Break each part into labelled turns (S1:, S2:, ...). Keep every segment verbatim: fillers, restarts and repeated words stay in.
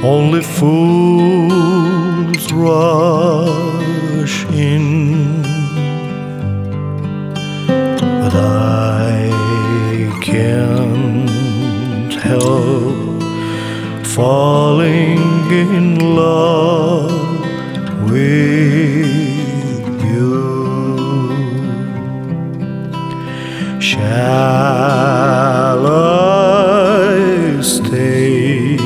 S1: Only fools rush in, but I can't help falling in love with you. Shall I stay?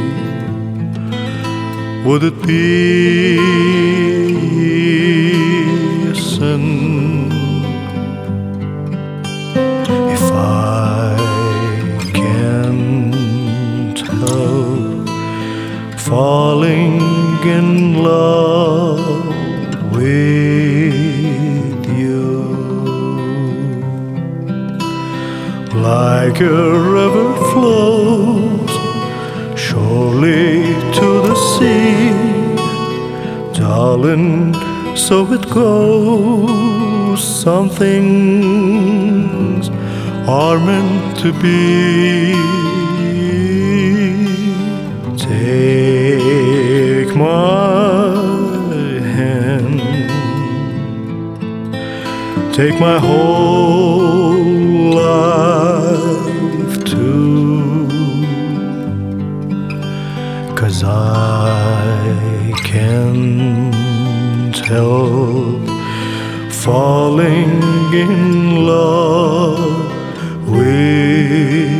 S1: Would it be a sin if I can't help falling in love with you? Like a river flows surely to the sea, darling, so it goes. Some things are meant to be. Take my hand, take my whole life too, 'cause I can't help falling in love with